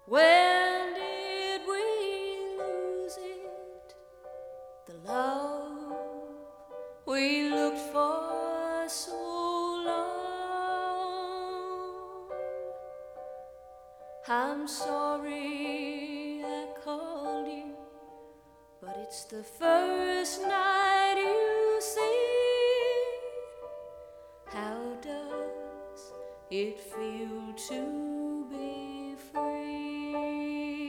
When did we lose it? The love we looked for so long. I'm sorry I called you, but it's the first night you see. How does it feel to be free?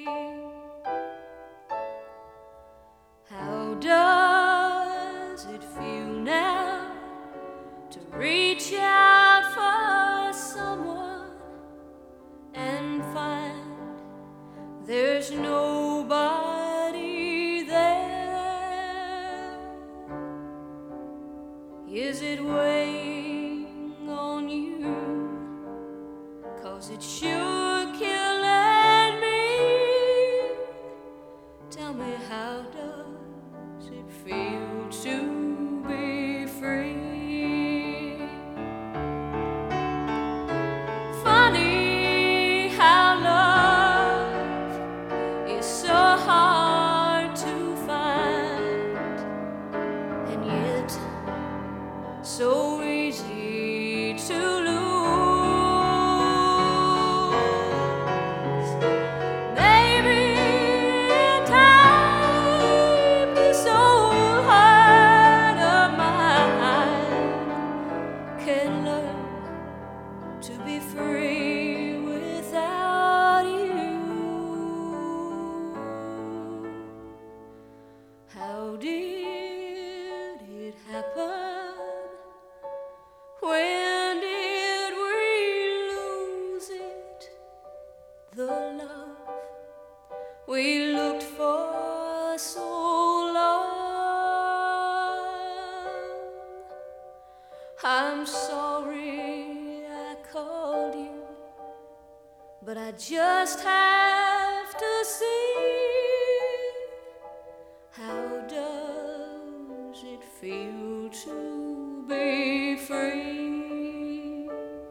How does it feel now to reach out for someone and find there's nobody there? Is it weighing on you? 'Cause it's sure killing me. Tell me, how does it feel to be free? Funny how love is so hard to find, and yet so easy to lose. Maybe in time this old heart of mine can learn to be free without you. How did it happen? When did we lose it? The love we looked for so long. I'm sorry I called you, but I just have to see. How does it feel to be free?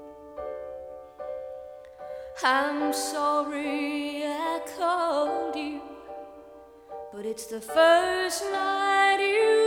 I'm sorry I called you, but it's the first night you